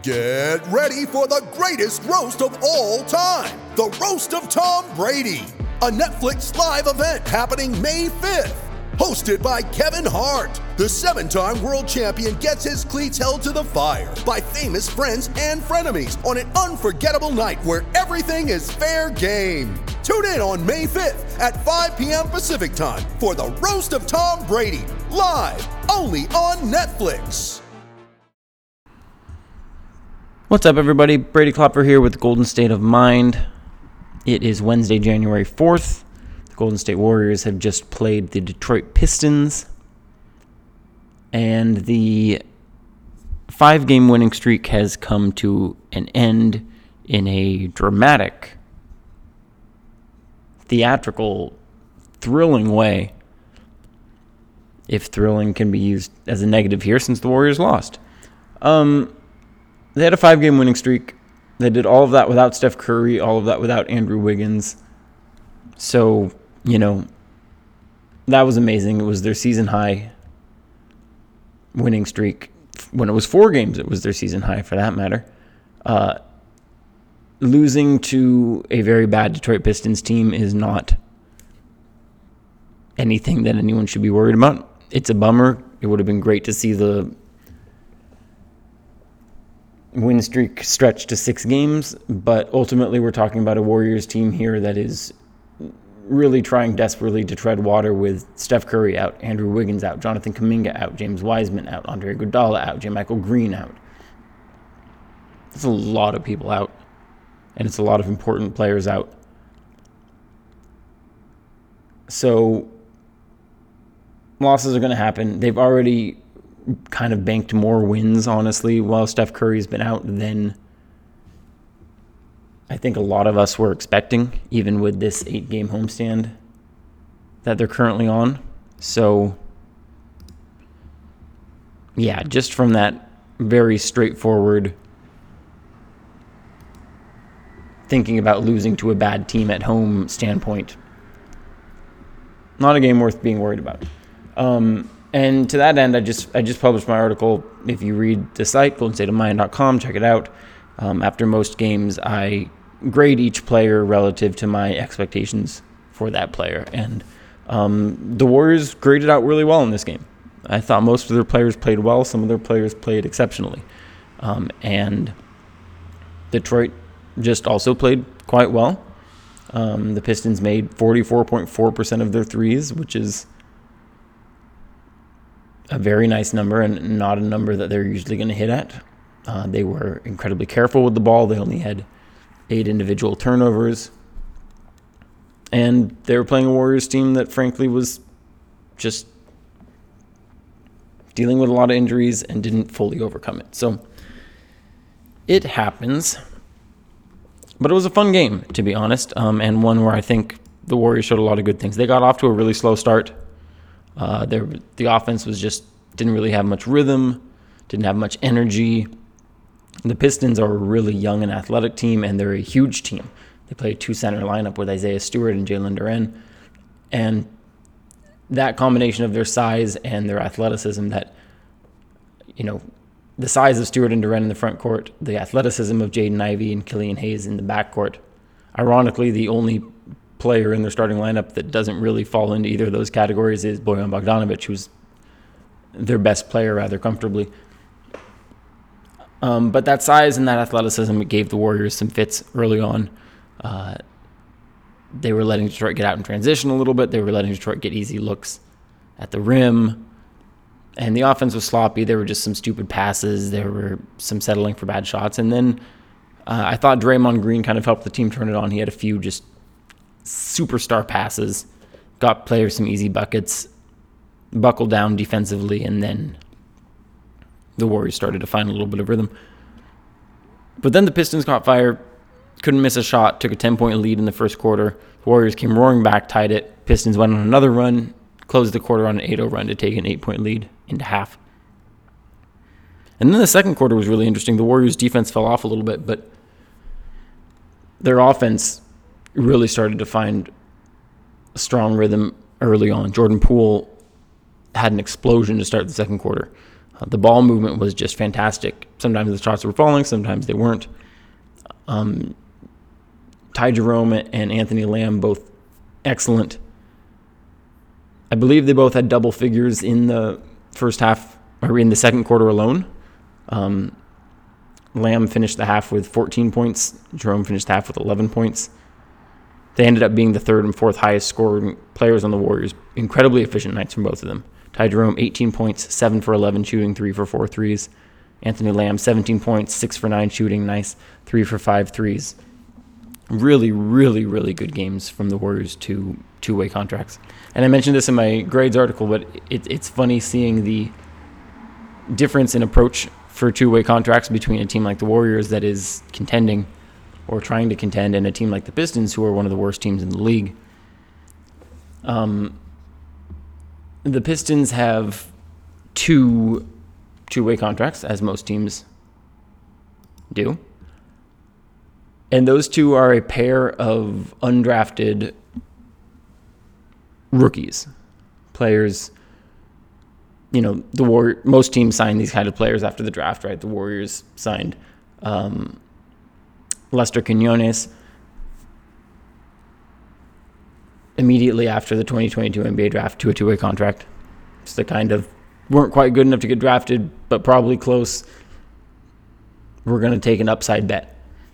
Get ready for the greatest roast of all time, the Roast of Tom Brady, a Netflix live event happening May 5th. Hosted by Kevin Hart, the 7-time world champion gets his cleats held to the fire by famous friends and frenemies on an unforgettable night where everything is fair game. Tune in on May 5th at 5 p.m. Pacific time for the Roast of Tom Brady, live only on Netflix. What's up, everybody? Brady Klopfer here with Golden State of Mind. It is Wednesday, January 4th. The Golden State Warriors have just played the Detroit Pistons, and the 5-game winning streak has come to an end in a dramatic, theatrical, thrilling way, if thrilling can be used as a negative here since the Warriors lost. They had a 5-game winning streak. They did all of that without Steph Curry, all of that without Andrew Wiggins. So, that was amazing. It was their season high winning streak. When it was 4 games, it was their season high, for that matter. Losing to a very bad Detroit Pistons team is not anything that anyone should be worried about. It's a bummer. It would have been great to see the win streak stretched to 6 games, but ultimately we're talking about a Warriors team here that is really trying desperately to tread water with Steph Curry out, Andrew Wiggins out, Jonathan Kuminga out, James Wiseman out, Andre Iguodala out, JaMychal Green out. That's a lot of people out, and it's a lot of important players out. So losses are going to happen. They've already kind of banked more wins, honestly, while Steph Curry's been out than I think a lot of us were expecting, even with this 8-game homestand that they're currently on. So, yeah, just from that very straightforward thinking about losing to a bad team at home standpoint, not a game worth being worried about. And to that end, I just published my article. If you read the site, goldenstateofmind.com, check it out. After most games, I grade each player relative to my expectations for that player. And the Warriors graded out really well in this game. I thought most of their players played well. Some of their players played exceptionally. And Detroit just also played quite well. The Pistons made 44.4% of their threes, which is a very nice number and not a number that they're usually going to hit at. They were incredibly careful with the ball. They only had 8 individual turnovers. And they were playing a Warriors team that, frankly, was just dealing with a lot of injuries and didn't fully overcome it. So it happens. But it was a fun game, to be honest, and one where I think the Warriors showed a lot of good things. They got off to a really slow start. The offense didn't really have much rhythm, didn't have much energy. The Pistons are a really young and athletic team, and they're a huge team. They play a 2-center lineup with Isaiah Stewart and Jalen Duren. And that combination of their size and their athleticism the size of Stewart and Duren in the front court, the athleticism of Jaden Ivey and Killian Hayes in the backcourt. Ironically, the only player in their starting lineup that doesn't really fall into either of those categories is Bojan Bogdanovic, who's their best player rather comfortably. But that size and that athleticism, it gave the Warriors some fits early on. They were letting Detroit get out in transition a little bit. They were letting Detroit get easy looks at the rim. And the offense was sloppy. There were just some stupid passes. There were some settling for bad shots. And then I thought Draymond Green kind of helped the team turn it on. He had a few just superstar passes, got players some easy buckets, buckled down defensively, and then the Warriors started to find a little bit of rhythm. But then the Pistons caught fire, couldn't miss a shot, took a 10-point lead in the first quarter. The Warriors came roaring back, tied it. Pistons went on another run, closed the quarter on an 8-0 run to take an 8-point lead into half. And then the second quarter was really interesting. The Warriors' defense fell off a little bit, but their offense really started to find a strong rhythm early on. Jordan Poole had an explosion to start the second quarter. The ball movement was just fantastic. Sometimes the shots were falling, sometimes they weren't. Ty Jerome and Anthony Lamb, both excellent. I believe they both had double figures in the first half, or in the second quarter alone. Lamb finished the half with 14 points. Jerome finished the half with 11 points. They ended up being the third and fourth highest scoring players on the Warriors. Incredibly efficient nights from both of them. Ty Jerome, 18 points, 7 for 11 shooting, 3 for 4 threes. Anthony Lamb, 17 points, 6 for 9 shooting, nice, 3 for 5 threes. Really, really, really good games from the Warriors to two-way contracts. And I mentioned this in my grades article, but it's funny seeing the difference in approach for two-way contracts between a team like the Warriors that is contending or trying to contend and a team like the Pistons, who are one of the worst teams in the league. The Pistons have two-way contracts, as most teams do. And those two are a pair of undrafted rookies, players. You know, most teams sign these kind of players after the draft, right? The Warriors signed Lester Quinones immediately after the 2022 NBA draft to a two-way contract. Just the kind of weren't quite good enough to get drafted, but probably close. We're going to take an upside bet.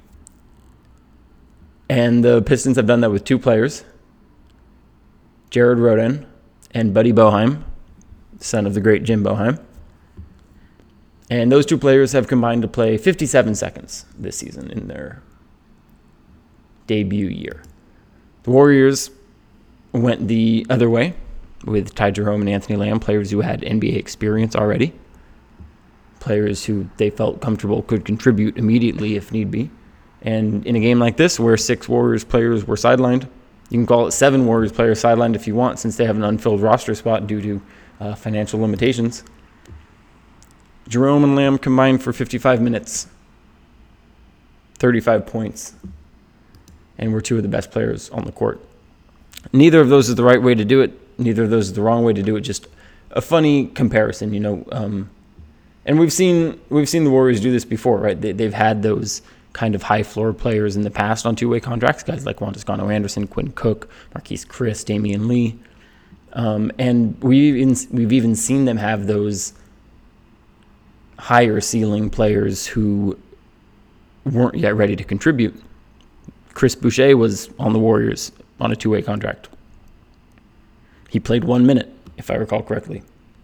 And the Pistons have done that with two players, Jared Rhoden and Buddy Boeheim, son of the great Jim Boeheim. And those two players have combined to play 57 seconds this season in their debut year. The Warriors went the other way with Ty Jerome and Anthony Lamb, players who had NBA experience already, players who they felt comfortable could contribute immediately if need be. And in a game like this, where 6 Warriors players were sidelined, you can call it 7 Warriors players sidelined if you want, since they have an unfilled roster spot due to financial limitations. Jerome and Lamb combined for 55 minutes, 35 points, and were two of the best players on the court. Neither of those is the right way to do it. Neither of those is the wrong way to do it. Just a funny comparison, you know. And we've seen the Warriors do this before, right? They've had those kind of high floor players in the past on two-way contracts, guys like Juan Toscano Anderson, Quinn Cook, Marquise Chris, Damian Lee. And we've even seen them have those higher ceiling players who weren't yet ready to contribute. Chris Boucher was on the Warriors on a two-way contract. He played 1 minute, if I recall correctly.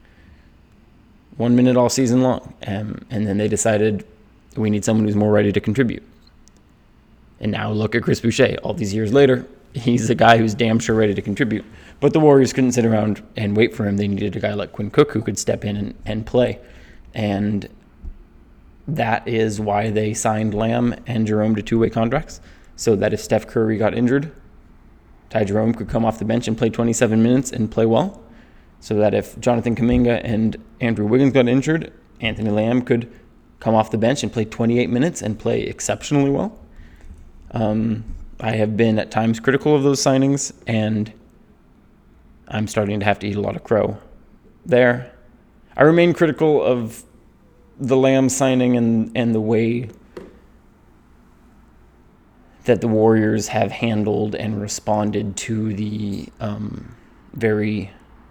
1 minute all season long. And then they decided we need someone who's more ready to contribute. And now look at Chris Boucher. All these years later, he's a guy who's damn sure ready to contribute. But the Warriors couldn't sit around and wait for him. They needed a guy like Quinn Cook who could step in and play. And that is why they signed Lamb and Jerome to two-way contracts, so that if Steph Curry got injured, Ty Jerome could come off the bench and play 27 minutes and play well, so that if Jonathan Kuminga and Andrew Wiggins got injured, Anthony Lamb could come off the bench and play 28 minutes and play exceptionally well. I have been at times critical of those signings, and I'm starting to have to eat a lot of crow there. I remain critical of the Lamb signing and the way that the Warriors have handled and responded to the very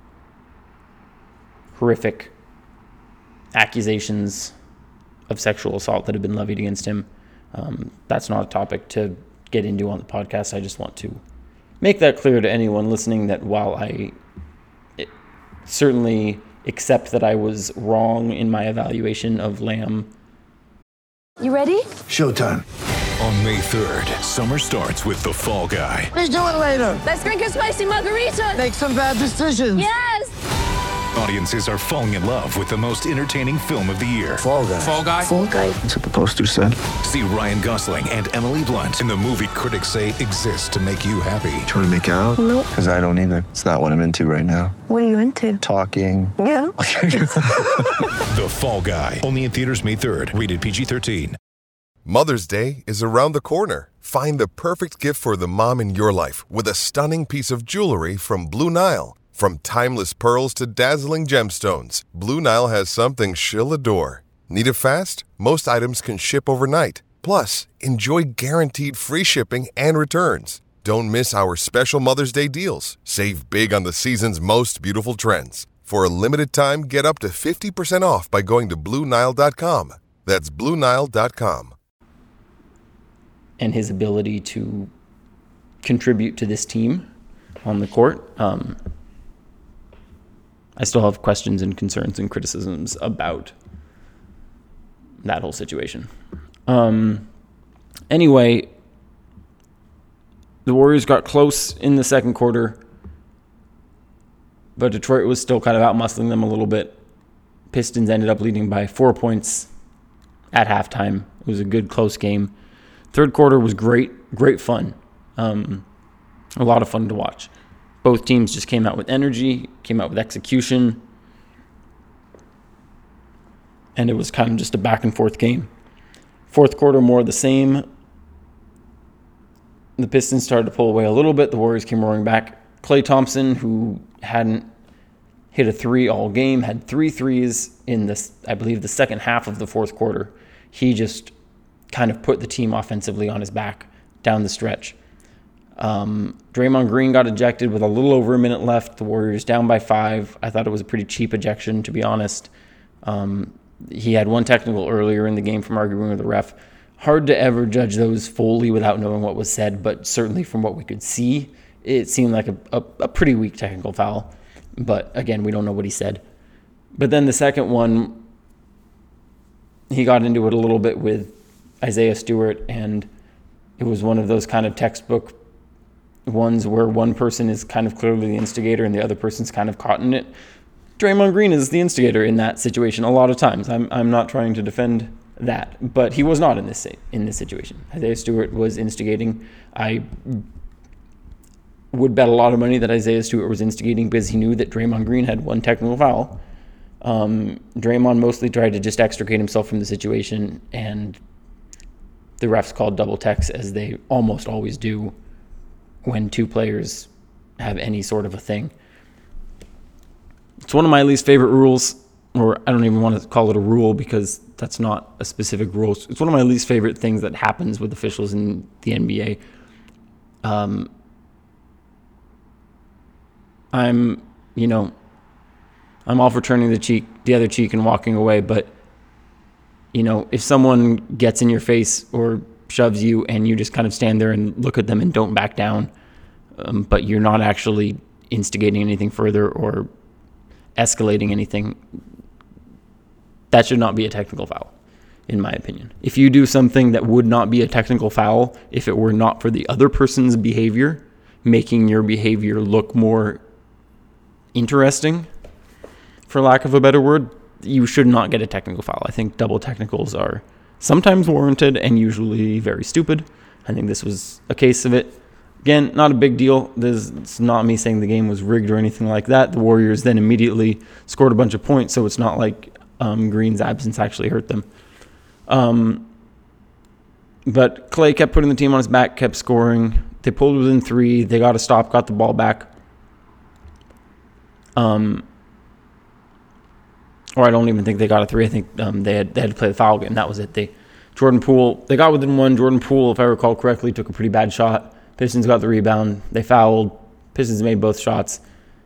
horrific accusations of sexual assault that have been levied against him. That's not a topic to get into on the podcast. I just want to make that clear to anyone listening that while I certainly accept that I was wrong in my evaluation of Lamb. You ready? Showtime. On May 3rd, summer starts with The Fall Guy. Let's do it later. Let's drink a spicy margarita. Make some bad decisions. Yes! Audiences are falling in love with the most entertaining film of the year. Fall Guy. Fall Guy? Fall guy. That's what the poster said. See Ryan Gosling and Emily Blunt in the movie critics say exists to make you happy. Trying to make it out? Nope. Because I don't either. It's not what I'm into right now. What are you into? Talking. Yeah. The Fall Guy. Only in theaters May 3rd. Rated PG-13. Mother's Day is around the corner. Find the perfect gift for the mom in your life with a stunning piece of jewelry from Blue Nile. From timeless pearls to dazzling gemstones, Blue Nile has something she'll adore. Need it fast? Most items can ship overnight. Plus, enjoy guaranteed free shipping and returns. Don't miss our special Mother's Day deals. Save big on the season's most beautiful trends. For a limited time, get up to 50% off by going to BlueNile.com. That's BlueNile.com. And his ability to contribute to this team on the court. I still have questions and concerns and criticisms about that whole situation. Anyway, the Warriors got close in the second quarter, but Detroit was still kind of out-muscling them a little bit. Pistons ended up leading by 4 points at halftime. It was a good, close game. Third quarter was great fun. A lot of fun to watch. Both teams just came out with energy, came out with execution, and it was kind of just a back-and-forth game. Fourth quarter, more of the same. The Pistons started to pull away a little bit. The Warriors came roaring back. Klay Thompson, who hadn't hit a three all game, had 3 threes in this, I believe, the second half of the fourth quarter. He just kind of put the team offensively on his back down the stretch. Draymond Green got ejected with a little over a minute left. The Warriors down by 5. I thought it was a pretty cheap ejection, to be honest. He had one technical earlier in the game from arguing with the ref. Hard to ever judge those fully without knowing what was said, but certainly from what we could see, it seemed like a pretty weak technical foul. But again, we don't know what he said. But then the second one, he got into it a little bit with Isaiah Stewart, and it was one of those kind of textbook ones where one person is kind of clearly the instigator and the other person's kind of caught in it. Draymond Green is the instigator in that situation a lot of times. I'm not trying to defend that, but he was not in this situation. Isaiah Stewart was instigating. I would bet a lot of money that Isaiah Stewart was instigating because he knew that Draymond Green had one technical foul. Draymond mostly tried to just extricate himself from the situation, and the refs called double techs, as they almost always do when two players have any sort of a thing. It's one of my least favorite rules, or I don't even want to call it a rule because that's not a specific rule. It's one of my least favorite things that happens with officials in the NBA. I'm all for turning the other cheek and walking away, but if someone gets in your face or shoves you and you just kind of stand there and look at them and don't back down, but you're not actually instigating anything further or escalating anything, that should not be a technical foul, in my opinion. If you do something that would not be a technical foul if it were not for the other person's behavior, making your behavior look more interesting, for lack of a better word, you should not get a technical foul. I think double technicals are sometimes warranted and usually very stupid. I think this was a case of it. Again, not a big deal. It's not me saying the game was rigged or anything like that. The Warriors then immediately scored a bunch of points, so it's not like Green's absence actually hurt them. But Klay kept putting the team on his back, kept scoring. They pulled within 3. They got a stop, got the ball back. Or I don't even think they got a 3. I think they had to play the foul game. That was it. Jordan Poole, they got within 1. Jordan Poole, if I recall correctly, took a pretty bad shot. Pistons got the rebound. They fouled. Pistons made both shots.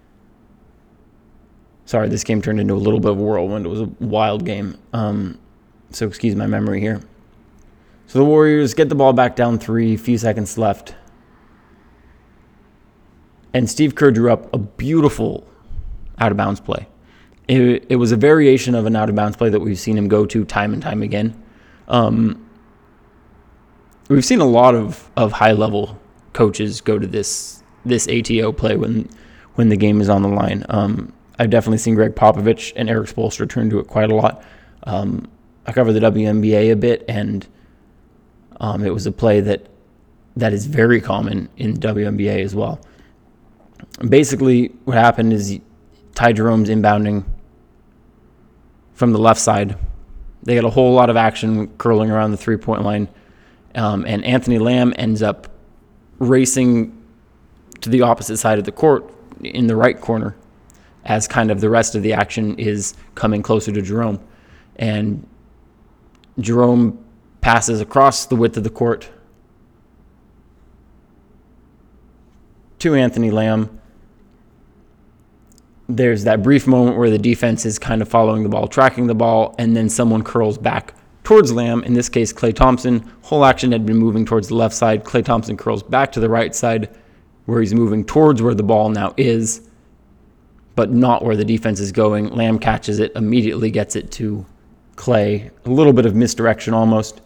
Sorry, this game turned into a little bit of a whirlwind. It was a wild game. So excuse my memory here. So the Warriors get the ball back down 3, few seconds left. And Steve Kerr drew up a beautiful out-of-bounds play. It was a variation of an out-of-bounds play that we've seen him go to time and time again. We've seen a lot of high-level coaches go to this ATO play when the game is on the line. I've definitely seen Greg Popovich and Eric Spoelstra turn to it quite a lot. I cover the WNBA a bit, and it was a play that is very common in the WNBA as well. Basically, what happened is Ty Jerome's inbounding from the left side. They got a whole lot of action curling around the three-point line, and Anthony Lamb ends up racing to the opposite side of the court, in the right corner as kind of the rest of the action is coming closer to Jerome. And Jerome passes across the width of the court to Anthony Lamb. There's that brief moment where the defense is kind of following the ball, tracking the ball, and then someone curls back towards Lamb. In this case, Klay Thompson. Whole action had been moving towards the left side. Klay Thompson curls back to the right side where he's moving towards where the ball now is, but not where the defense is going. Lamb catches it, immediately gets it to Klay. A little bit of misdirection almost.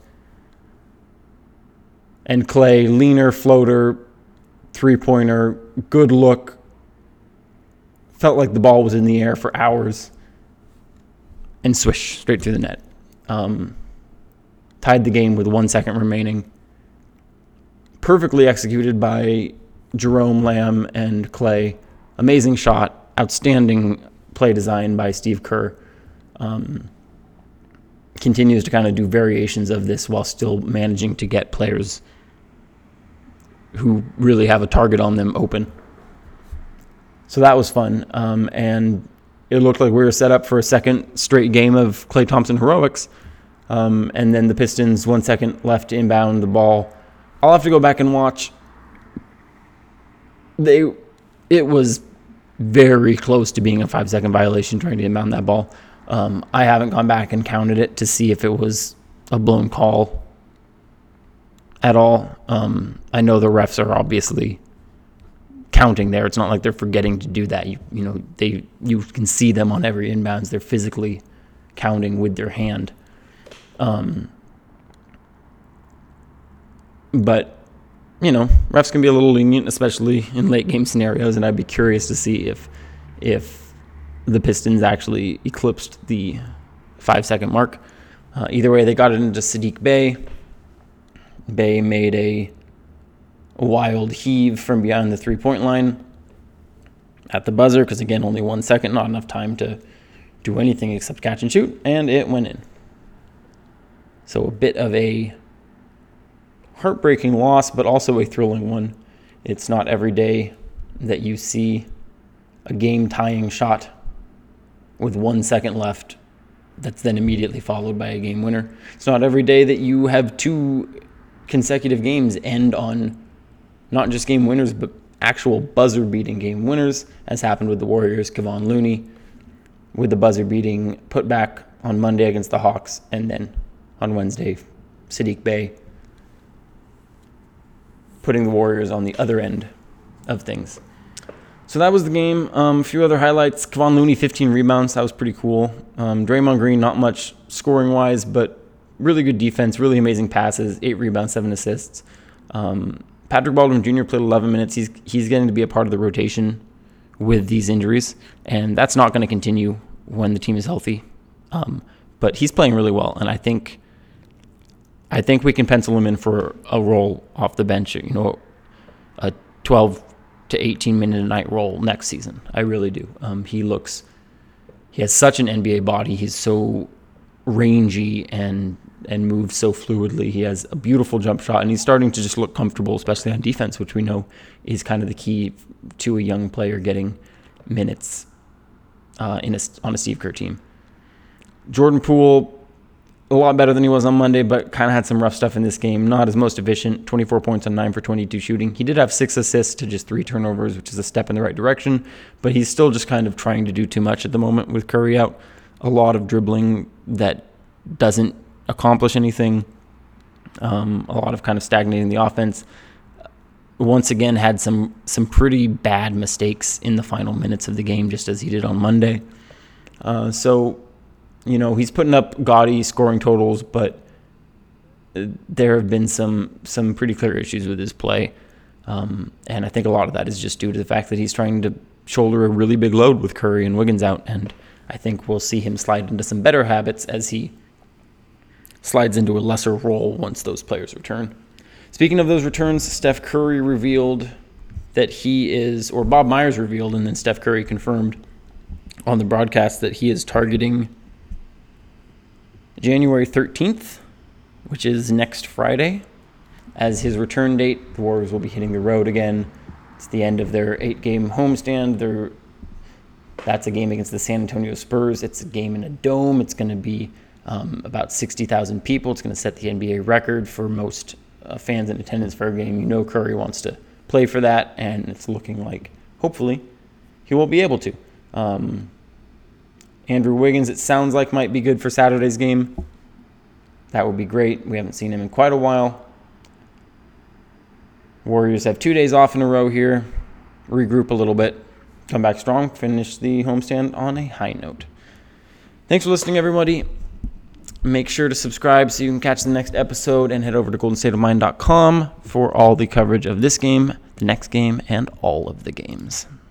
And Klay, leaner, floater, three-pointer, good look. Felt like the ball was in the air for hours. And swish, straight through the net. Tied the game with 1 second remaining. Perfectly executed by Jerome, Lamb, and Klay. Amazing shot. Outstanding play design by Steve Kerr. Continues to kind of do variations of this while still managing to get players who really have a target on them open. So that was fun. And it looked like we were set up for a second straight game of Klay Thompson heroics. And then the Pistons, 1 second left to inbound the ball. I'll have to go back and watch. It was very close to being a 5-second violation trying to inbound that ball. I haven't gone back and counted it to see if it was a blown call at all. I know the refs are obviously counting there. It's not like they're forgetting to do that. You can see them on every inbounds. They're physically counting with their hand. But refs can be a little lenient, especially in late game scenarios, and I'd be curious to see if the Pistons actually eclipsed the 5-second mark. Either way, they got it into Saddiq Bey. Bey made a wild heave from beyond the three-point line at the buzzer, because again, only 1 second, not enough time to do anything except catch and shoot, and it went in. So a bit of a heartbreaking loss, but also a thrilling one. It's not every day that you see a game-tying shot with 1 second left that's then immediately followed by a game winner. It's not every day that you have 2 consecutive games end on not just game winners, but actual buzzer-beating game winners, as happened with the Warriors' Kevon Looney, with the buzzer-beating putback on Monday against the Hawks, and then on Wednesday, Saddiq Bey putting the Warriors on the other end of things. So that was the game. A few other highlights. Kevon Looney, 15 rebounds. That was pretty cool. Draymond Green, not much scoring-wise, but really good defense, really amazing passes, 8 rebounds, 7 assists. Patrick Baldwin Jr. played 11 minutes. He's getting to be a part of the rotation with these injuries, and that's not going to continue when the team is healthy. But he's playing really well, and I think we can pencil him in for a role off the bench, a 12 to 18 minute a night role next season. I really do. He has such an NBA body. He's so rangy and moves so fluidly. He has a beautiful jump shot, and he's starting to just look comfortable, especially on defense, which we know is kind of the key to a young player getting minutes on a Steve Kerr team. Jordan Poole, a lot better than he was on Monday, but kind of had some rough stuff in this game. Not his most efficient, 24 points on 9 for 22 shooting. He did have 6 assists to just 3 turnovers, which is a step in the right direction, but he's still just kind of trying to do too much at the moment with Curry out. A lot of dribbling that doesn't accomplish anything. A lot of kind of stagnating the offense. Once again, had some pretty bad mistakes in the final minutes of the game, just as he did on Monday. He's putting up gaudy scoring totals, but there have been some pretty clear issues with his play. And I think a lot of that is just due to the fact that he's trying to shoulder a really big load with Curry and Wiggins out. And I think we'll see him slide into some better habits as he slides into a lesser role once those players return. Speaking of those returns, Steph Curry revealed that Bob Myers revealed, and then Steph Curry confirmed on the broadcast that he is targeting January 13th, which is next Friday, as his return date. The Warriors will be hitting the road again. It's the end of their 8-game homestand. That's a game against the San Antonio Spurs. It's a game in a dome. It's going to be about 60,000 people. It's going to set the NBA record for most fans in attendance for a game. You know Curry wants to play for that, and it's looking like, hopefully, he will be able to. Andrew Wiggins, it sounds like, might be good for Saturday's game. That would be great. We haven't seen him in quite a while. Warriors have 2 days off in a row here. Regroup a little bit. Come back strong. Finish the homestand on a high note. Thanks for listening, everybody. Make sure to subscribe so you can catch the next episode, and head over to goldenstateofmind.com for all the coverage of this game, the next game, and all of the games.